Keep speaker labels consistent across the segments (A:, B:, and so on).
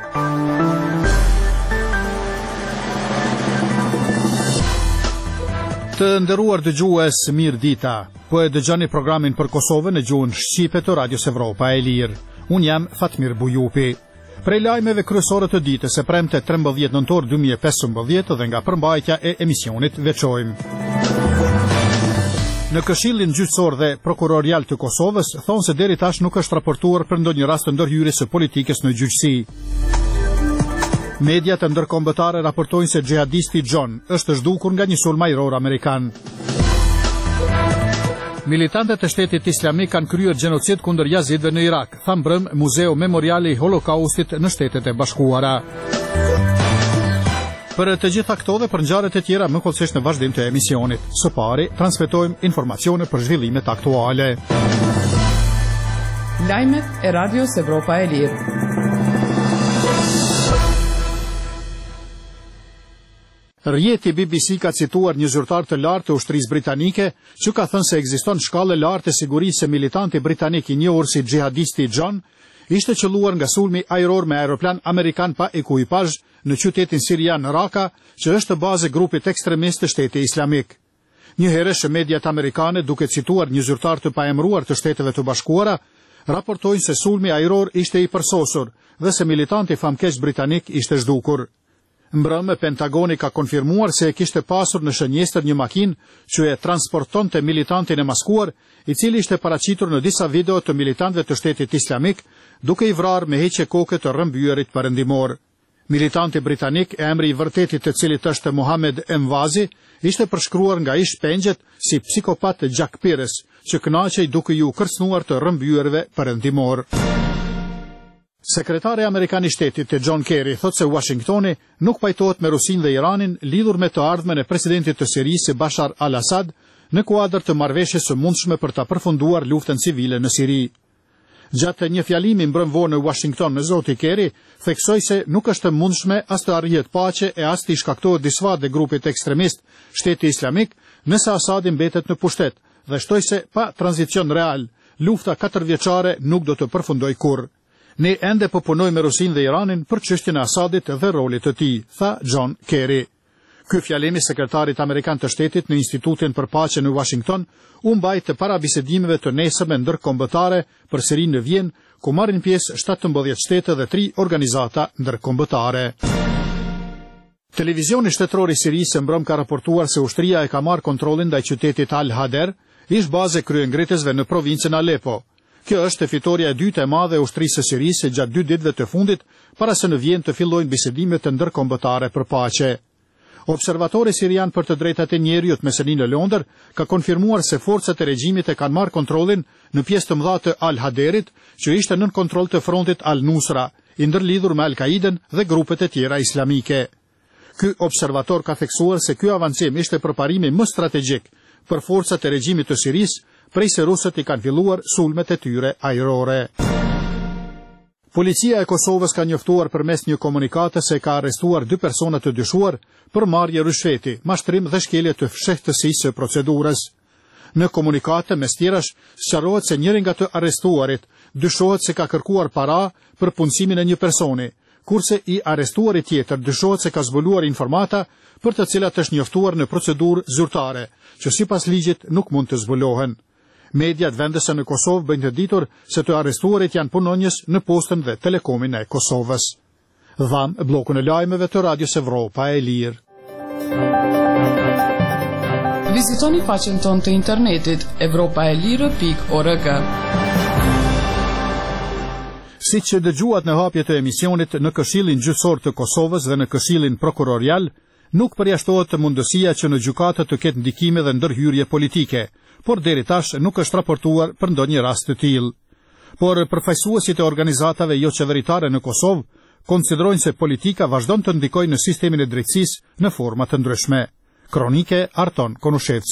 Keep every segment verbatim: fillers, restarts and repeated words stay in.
A: Të nderuar dëgjues, mirë dita. Po e dëgjoni programin për Kosovën në gjuhën shqipe të Radios Evropa e Lirë. Unë jam Fatmir Bujupi. Prej lajmeve kryesore të ditës së premte trembëdhjetë nëntor dy mijë e pesëmbëdhjetë dhe nga përmbajtja e emisionit veçojmë. Në Këshillin Gjyqësor dhe Prokurorial të Kosovës thonë se deri tash nuk është raportuar për ndonjë rast të ndërhyrjes së politikës në gjyqësi. Mediat ndërkombëtare raportojnë se xhihadisti John është zhdukur nga një sulm ajror amerikan. Militantët e Shtetit Islamik kanë kryer gjenocid kundër jazidëve në Irak, tha mbrëm Muzeu Memoriali i Holokaustit në Shtetet e Bashkuara. Për të gjitha këto dhe për ngjarjet e tjera më kollësisht në vazhdim të emisionit. Së pari, transmetojmë informacione për zhvillimet aktuale.
B: Lajmet e Radios Evropa e Lirë.
A: Rjeti B B C ka cituar një zyrtar të lartë të ushtrisë britanike, që ka thënë se ekziston shkallë lartë e sigurisë se militanti britanik i njohur si xhihadisti John ishte qelluar nga sulmi ajror me aeroplan amerikan pa ekuipazh në qytetin sirian Raqqa, që është bazë e grupit ekstremist të Shtetit Islamik. Një herësh mediat amerikane, duke cituar një zyrtar të paemëruar të Shteteve të Bashkuara, raportojnë se sulmi ajror ishte i përsosur dhe se militanti famkeq britanik ishte zhdukur. Mbrëmë, Pentagoni ka konfirmuar se e kishte pasur në shënjestër një makinë që e transportonte militantin e maskuar, i cili ishte paraqitur në disa video të militantëve të Shtetit Islamik, duke i vrarë me heqje koke të rrëmbyerit perëndimor. Militanti britanik, e emri i vërtetit të cilit është Mohamed Emvazi, ishte përshkruar nga ish pengjet si psikopat gjakpires, që kënaqej duke ju kërcënuar të rrëmbyeritve perëndimor. Sekretari Amerikan i Shtetit John Kerry thotë se Washingtoni nuk pajtohet me Rusinë dhe Iranin lidhur me të ardhmen e presidentit të Sirisë Bashar al-Assad në kuadër të marrëveshjes së mundshme për ta përfunduar luftën civile në Siri. Gjatë një fjalimi mbrëmvor në Washington me zoti Kerry, theksoi se nuk është e mundshme as të arrihet paqe e as të shkaktohet disfat dhe grupit ekstremist Shteti Islamik nëse Assadi mbetet në pushtet dhe shtoi se pa tranzicion real, lufta katërvjeçare nuk do të përfundojë kurrë. Ne ende po punojmë me Rusinë dhe Iranin për çështjen e Asadit dhe rolit të tij, tha John Kerry. Ky fjalim i sekretarit amerikan të shtetit në Institutin për Paqe në Washington u mbajt të para bisedimeve të nesërme ndërkombëtare për Sirinë në Vjenë, ku marrin pjesë shtatëmbëdhjetë shtete dhe tri organizata ndërkombëtare. Televizioni shtetëror i Sirisë mbrëm ka raportuar se ushtria e ka marrë kontrollin ndaj qytetit Al-Hader, ish bazë kryengritësve në provincën Alepo. Kjo është fitoria e dytë e madhe e ushtrisë së Sirisë gjatë dy ditëve të fundit, para se në Vjenë të fillojnë bisedimet të ndërkombëtare për paqe. Observatori sirian për të drejtat e njerëzit me sëni në Londër ka konfirmuar se forcat e regjimit e kanë marrë kontrollin në pjesë të mëdha të Al-Haderit, që ishte nën kontroll të frontit Al-Nusra, i ndërlidhur me Al-Qaiden dhe grupet e tjera islamike. Ky observator ka theksuar se ky avancim ishte përparimi më strategjik për forcat e regjimit të Sirisë, prej se rusët i kanë filluar sulmet e tyre ajrore. Policia e Kosovës ka njoftuar përmes një komunikate se ka arrestuar dy persona të dyshuar për marrje rishfeti, mashtrim dhe shkelje të fshehtësisë së procedurës. Në komunikate, mes tjerash, sqarohet se njëri nga të arrestuarit dyshohet se ka kërkuar para për punësimin e një personi, kurse i arrestuari tjetër dyshohet se ka zbuluar informata për të cilat është njoftuar në procedurë zyrtare, që sipas ligjit nuk mund të zbulohen. Mediat vendese në Kosovë bëjnë të ditur se të arrestuarit janë punonjës në Postën dhe Telekomin e Kosovës. Dham bllokun e lajmeve të Radios Evropa e Lirë.
B: Vizitoni faqen tonë të internetit evropaelire pikë org.
A: Siç që dëgjuat në hapje të emisionit, në Këshillin Gjyqësor të Kosovës dhe në Këshillin Prokurorial, nuk përjashtohet të mundësia që në gjykatë të ketë ndikime dhe ndërhyrje politike, por deri tash nuk është raportuar për ndonjë rast të tillë. Por përfaqësuesit e organizatave jo qeveritare në Kosovë konsiderojnë se politika vazhdon të ndikojë në sistemin e drejtësisë në forma të ndryshme. Kronike Arton Konushevcit.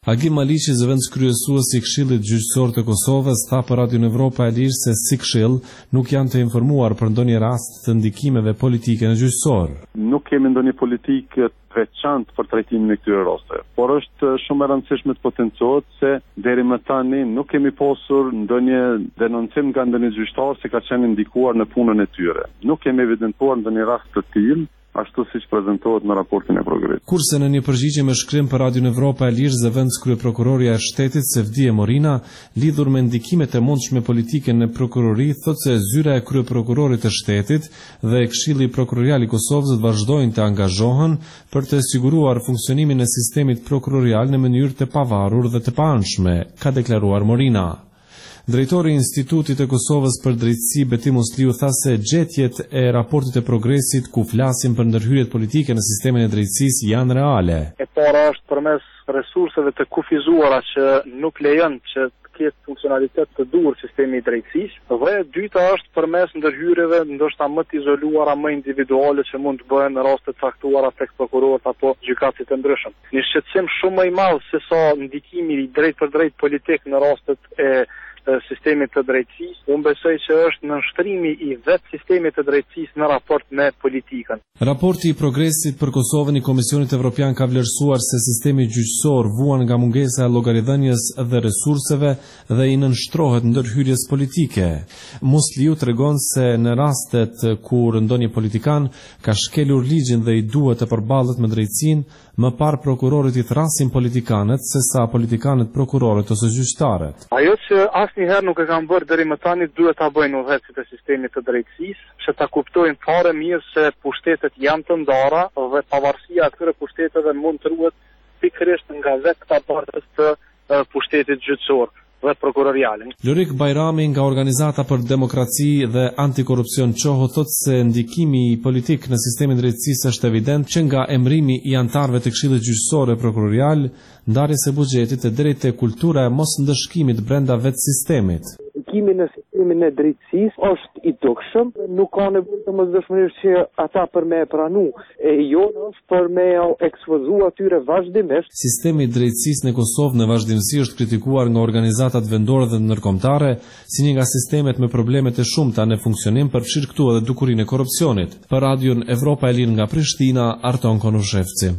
C: Agim Maliqi, zëvendëskryesuesi i Këshillit Gjyqësor të Kosovës, tha për Radio Evropa e Lirë se si këshill nuk janë të informuar për ndonjë rast të ndikimeve politike në gjyqësor.
D: Nuk kemi ndonjë politikë të veçantë për trajtimin e këtyre rasteve, por është shumë e rëndësishme të potencohet se deri më tani nuk kemi pasur ndonjë denoncim nga ndonjë gjyqtar se ka qenë ndikuar në punën e tyre. Nuk kemi evidentuar ndonjë rast të tillë, ashtu siç prezantohet në raportin e prokurorit.
C: Kurse në një përgjigje me shkrim për Radio Evropa e Lirë, zëvendës kryeprokuroria e shtetit Sevdije Morina, lidhur me ndikimet e mundshme politike në prokurori, thotë se zyra e kryeprokurorit të shtetit dhe Këshilli Prokurorial i Kosovës vazhdojnë të angazhohen për të siguruar funksionimin e sistemit prokurorial në mënyrë të pavarur dhe të paanshme, ka deklaruar Morina. Drejtori i Institutit të Kosovës për Drejtësi Beti Musliu tha se gjetjet e raportit e progresit ku flasim për ndërhyrjet politike në sistemin e drejtësisë janë reale.
E: E para është përmes resurseve të kufizuara që nuk lejon që të ketë funksionalitet të duhur sistemi i drejtësisë, dhe e dyta është përmes ndërhyrjeve ndoshta më të izoluara, më individuale që mund të bëhen në raste të caktuara tek prokurorët apo gjykatësit të ndryshëm. Një shqetësim shumë më i madh se sa ndikimi i drejt për drejt politik në rastet e sistemit të drejtësisë, unë besoj që është nënshtrimi i vetë sistemit të drejtësisë në raport me politikën.
C: Raporti i progresit për Kosovën i Komisionit Evropian ka vlerësuar se sistemi gjyqësor vuan nga mungesa e llogaridhënies dhe resurseve dhe i nënshtrohet ndërhyrjes politike. Musliu tregon se në rastet kur ndonjë politikan ka shkelur ligjin dhe i duhet të përballet me drejtësinë, më parë prokurorët i thrasin politikanët sesa politikanët prokurorët ose gjyqtarët.
E: Ajo që asnjëherë nuk e kanë bërë deri më tani duhet ta bëjnë udhëhecit e sistemit të drejtësisë, që ta kuptojnë fare mirë se pushtetet janë të ndara dhe pavarësia e këtyre pushteteve mund të ruhet pikërisht nga vetë këta partes të pushtetit gjyqësor dhe prokurorialin.
C: Lorik Bajrami nga Organizata për Demokraci dhe Antikorrupsion Qoho thotë se ndikimi politik në sistemin e drejtësisë është evident që nga emrimi i antarëve të Këshillit Gjyqësor e Prokurorial, ndarjes së buxhetit e drejtë te kultura e mos ndëshkimit brenda vetë sistemit.
F: Ndikimi në sistemin e drejtësisë është i dukshëm, nuk ka nevojë të mosdoshmërisht që ata për me e pranu, e jo është për me ekspozu atyre vazhdimisht.
C: Sistemi i drejtësisë në Kosovë në vazhdimsi është kritikuar nga organizatat vendore dhe ndërkombëtare si një nga sistemet me probleme të shumta në funksionim, përfshirë këtu edhe dukurinë e korrupsionit. Për Radion Evropa e Lirë nga Prishtina, Arton Konushevci.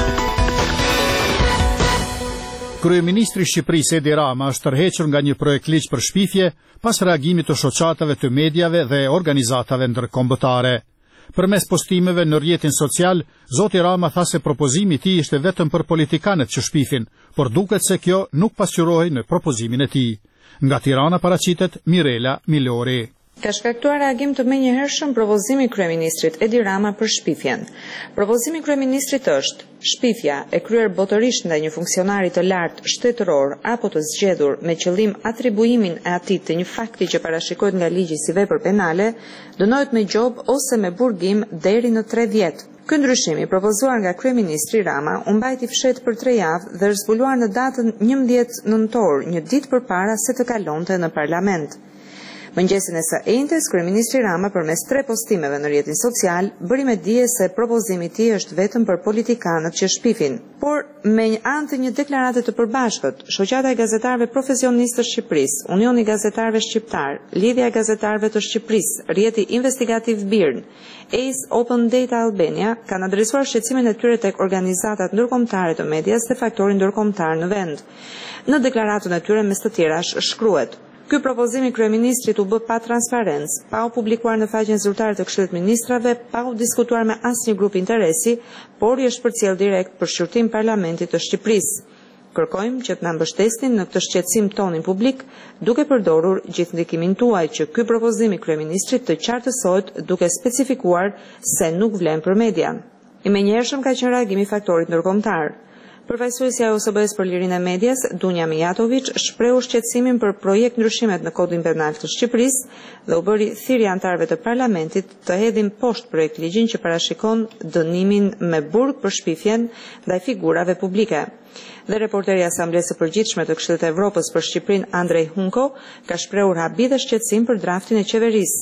A: Kryeministri i Shqipërisë Edi Rama është tërhequr nga një projekt ligj për shpifje pas reagimit të shoqatave të mediave dhe organizatave ndërkombëtare. Përmes postimeve në rrjetin social, zoti Rama tha se propozimi i tij ishte vetëm për politikanët që shpifin, por duket se kjo nuk pasqyrohej në propozimin e tij. Nga Tirana paraqitet Mirela Milori.
G: Ka shkaktuar reagim të menjëhershëm propozimi i kryeministrit Edi Rama për shpifjen. Propozimi i kryeministrit është shpifja e kryer botërisht ndaj një funksionari të lartë shtetëror apo të zgjedhur me qëllim atribuimin e atij të një fakti që parashikohet nga ligji si vepër penale, dënohet me gjobë ose me burgim deri në tre vjet. Ky ndryshim i propozuar nga kryeministri Rama u mbajti fshet për tre javë dhe është zbuluar në datën njëmbëdhjetë nëntor, një ditë përpara se të kalonte në parlament. Mëngjesin e së ejnëtes, kryeministri Rama përmes tre postimeve në rrjetin social bëri me dije se propozimi i tij është vetëm për politikanët që shpifin. Por me një anë të një deklarate të përbashkët, Shoqata e Gazetarëve Profesionistë të Shqipërisë, Unioni i Gazetarëve Shqiptar, Lidhja e Gazetarëve të Shqipërisë, Rrjeti Investigativ Birn, A C E Open Data Albania kanë adresuar shqetësimin e tyre tek organizatat ndërkombëtare të medias dhe faktorin ndërkombëtar në vend. Në deklaratën e tyre mes të tjerash shkruhet: Ky propozim i kryeministrit u bë pa transparencë, pa u publikuar në faqen zyrtare të Këshillit të Ministrave, pa u diskutuar me asnjë grup interesi, por i është përcjell direkt për shqyrtim Parlamentit të Shqipërisë. Kërkojmë që të na mbështesni në këtë shqetësim tonin publik, duke përdorur gjithë ndikimin tuaj që ky propozim i kryeministrit të qartësohet duke specifikuar se nuk vlen për media. I menjëhershëm ka qenë reagimi i faktorit ndërkombëtar. Përfaqësuesja e O S B-s për lirinë e medias, Dunja Mijatović, shprehu shqetësimin për projekt ndryshimet në Kodin Penal të Shqipërisë dhe u bëri thirrje antarëve të Parlamentit të hedhin poshtë projekt ligjin që parashikon dënimin me burg për shpifjen ndaj figurave publike. Dhe reporteri i Asamblesë së Përgjithshme të Këshillit të Evropës për Shqipërinë, Andrej Hunko, ka shprehur habi dhe shqetësim për draftin e qeverisë.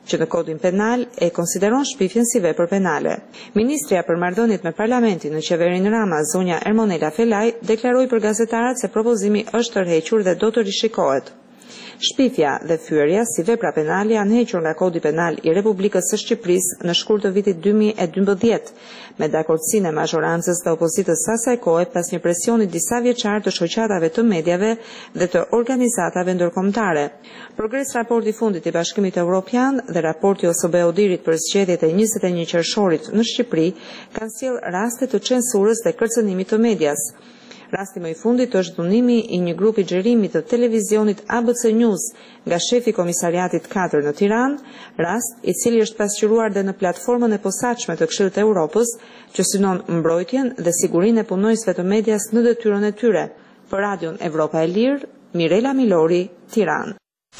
G: që në kodin penal e konsideron shpifjen si vepër penale. Ministrja për marrëdhëniet me Parlamentin në qeverinë Rama, zonja Ermonela Felaj, deklaroi për gazetarët se propozimi është tërhequr dhe do të rishikohet. Shpifja dhe fyerja si vepra penale janë hequr nga Kodi Penal i Republikës së Shqipërisë në shkurt të vitit dy mijë e dymbëdhjetë, me dakordsinë e mazhorancës të opozitës së asaj kohe pas një presioni disa vjeçar të shoqatave të medjave dhe të organizatave ndërkombëtare. Progres raporti i fundit i Bashkimit Evropian dhe raporti o S B O-dirit për zgjedhjet e njëzet e një qershorit në Shqipëri kanë sjellë raste të censurës dhe kërcënimit të medias. Rasti më i fundit është dhunimi i një grupi xherimi të televizionit A B C News nga shefi komisariatit katër në Tiranë, rast i cili është pasqyruar dhe në platformën e posaçme të Këshillit të Evropës, që synon mbrojtjen dhe sigurinë e punonjësve të medias në detyrën e tyre. Për Radion Evropa e Lirë, Mirela Milori, Tiranë.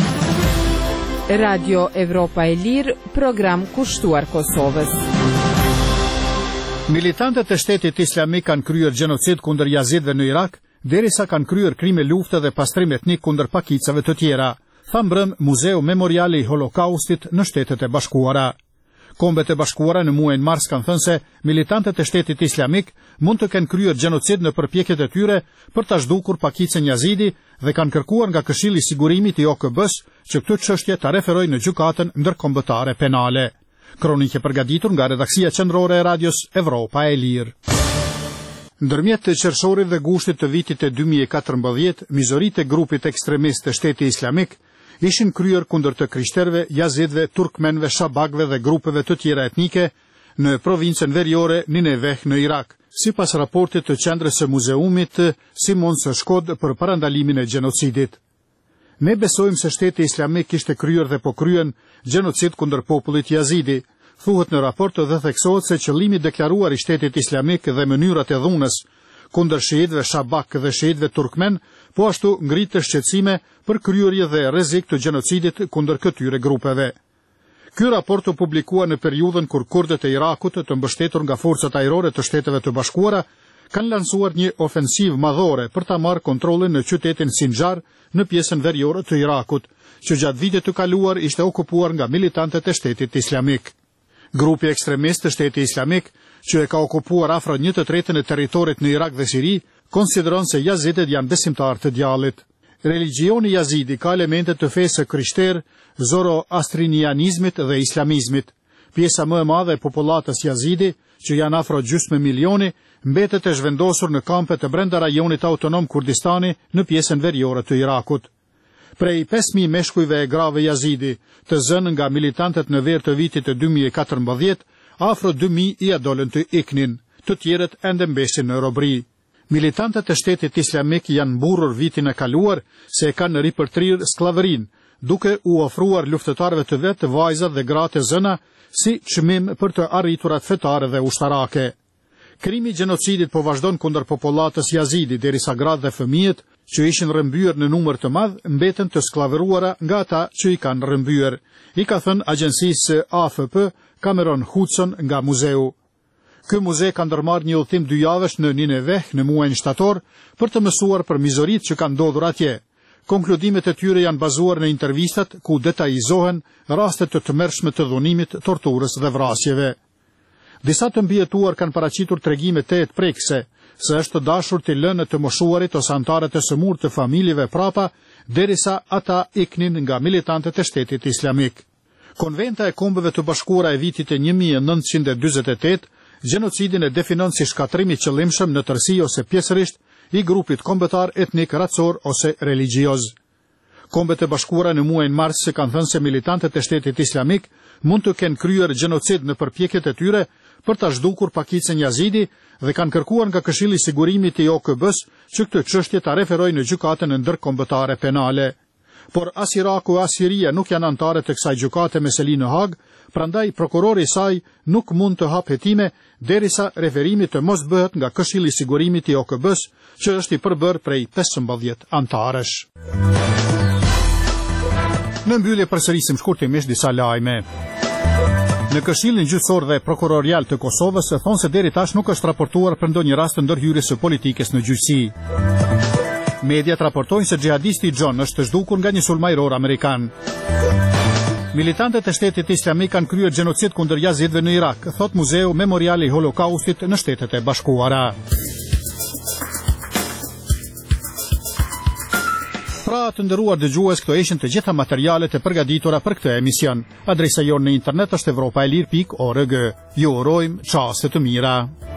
H: Radio Evropa e Lirë, program kushtuar Kosovës.
A: Militantët e shtetit islamik kanë kryer gjenocid kundër yazidëve në Irak, derisa kanë kryer krime lufte dhe pastrim etnik kundër pakicave të tjera, tha mbrëm Muzeu Memoriali i Holokaustit në Shtetet e Bashkuara. Kombet e Bashkuara në muajin mars kanë thënë se militantët e shtetit islamik mund të kenë kryer gjenocid në përpjekjet e tyre për ta zhdukur pakicën yazidi dhe kanë kërkuar nga Këshilli i Sigurimit i O K B-s që këtë çështje ta referojë në gjykatën ndërkombëtare penale. Kronike përgatitur nga redaksia qendrore e Radios Evropa e Lirë. Ndërmjet të qershorit dhe gushtit të vitit e dy mijë e katërmbëdhjetë, mizorit e grupit ekstremist të Shtetit Islamik ishin kryer kundër të krishterëve, yazidëve, turkmenëve, shabakëve dhe grupeve të tjera etnike në provincën veriore Nineveh në Irak, sipas raportit të qendrës së muzeumit Simon së Shkod për parandalimin e gjenocidit. Ne besojmë se Shteti Islamik kishte kryer dhe po kryen gjenocid kundër popullit yazidi. Thuhet në raport dhe theksohet se qëllimi deklaruar i Shtetit Islamik dhe mënyrat e dhunës kundër shiitëve shabak dhe shiitëve turkmen, po ashtu ngritë shqetësime për kryerje dhe rrezik të gjenocidit kundër këtyre grupeve. Ky raport u publikua në periudhën kur kurdët e Irakut, të mbështetur nga forcat ajrore të Shteteve të Bashkuara, kanë lansuar një ofensiv madhore për ta marrë kontrollin në qytetin Sinjar në pjesën veriore të Irakut, që gjatë vitit të kaluar ishte okupuar nga militantët e Shtetit Islamik. Grupi ekstremist të Shtetit Islamik, që e ka okupuar afro një të tretën e territorit në Irak dhe Siri, konsideron se yazidët janë besimtarë të djallit. Religioni yazidi ka elemente të fesë krishterë, zoroastrinianizmit dhe islamizmit. Pjesa më e madhe e popullatës yazidi, që janë afro gjysmë milioni, mbetet e zhvendosur në kampe të brenda rajonit autonom Kurdistani në pjesën veriore të Irakut. Prej pesë mijë meshkujve e grave yazidi, të zënë nga militantët në verë të vitit të dy mijë e katërmbëdhjetë, afro dy mijë i adolën të iknin, të tjerët ende mbesin në robri. Militantët e Shtetit Islamik janë mburur vitin e kaluar se e kanë ripërtrir sklavërinë, duke u ofruar luftëtarëve të vetë vajzat dhe gratë e zëna si çmim për të arriturat fetare dhe ushtarake. Krimi i gjenocidit po vazhdon kundër popullatës yazidi, derisa gratë dhe fëmijët që ishin rrëmbyer në numër të madh mbeten të sklavëruara nga ata që i kanë rrëmbyer, i ka thënë agjencisë A F P Cameron Hudson nga muzeu. Ky muze ka ndërmarrë një udhtim dy javësh në Nineveh në muajin shtator për të mësuar për mizoritë që kanë ndodhur atje. Konkludimet e tyre janë bazuar në intervistat ku detajzohen rastet të tmerrshme të dhunimit, torturës dhe vrasjeve. Disa të mbijetuar kanë paraqitur tregime të prekse se është dashur të lënë të moshuarit ose antarët e sëmurë të familjeve prapa, derisa ata iknin nga militantët e Shtetit Islamik. Konventa e Kombeve të Bashkuara e vitit e një mijë e nëntëqind e dyzet e tetë gjenocidin e definon si shkatrimi qëllimshëm në tërësi ose pjesërisht i grupit kombëtar etnik, racor ose religioz. Kombet e Bashkuara në muajin mars se kanë thënë se militantët e Shtetit Islamik mund të kenë kryer gjenocid në përpjekjet e tyre për ta zhdukur pakicën yazidi dhe kanë kërkuar nga Këshilli i Sigurimit i O K B-s që këtë çështje ta referojë në gjykatën ndërkombëtare penale. Por as Iraku as Siria nuk janë anëtarë të kësaj gjykate me seli në Hag, prandaj prokurori i saj nuk mund të hap hetime derisa referimi të mos bëhet nga Këshilli i Sigurimit i O K B-s, që është i përbërë prej pesëmbëdhjetë antarësh. Në mbyllje përsërisim shkurtimisht disa lajme. Në Këshillin Gjyqësor dhe Prokurorial të Kosovës thonë se deri tash nuk është raportuar për ndonjë rast të ndërhyrjes së politikës në gjyqësi. Mediat raportojnë se xhihadisti John është zhdukur nga një sulmajror amerikan. Militantët e shtetit islamik kanë kryer gjenocid kundër jazidëve në Irak, thot Muzeu Memorial i Holokaustit në Shtetet e Bashkuara. Pra të nderuar dëgjues, këto ishin të gjitha materialet e përgatitura për këtë emision. Adresa jonë në internet është evropaelir pikë org. Ju urojmë çaste të mira.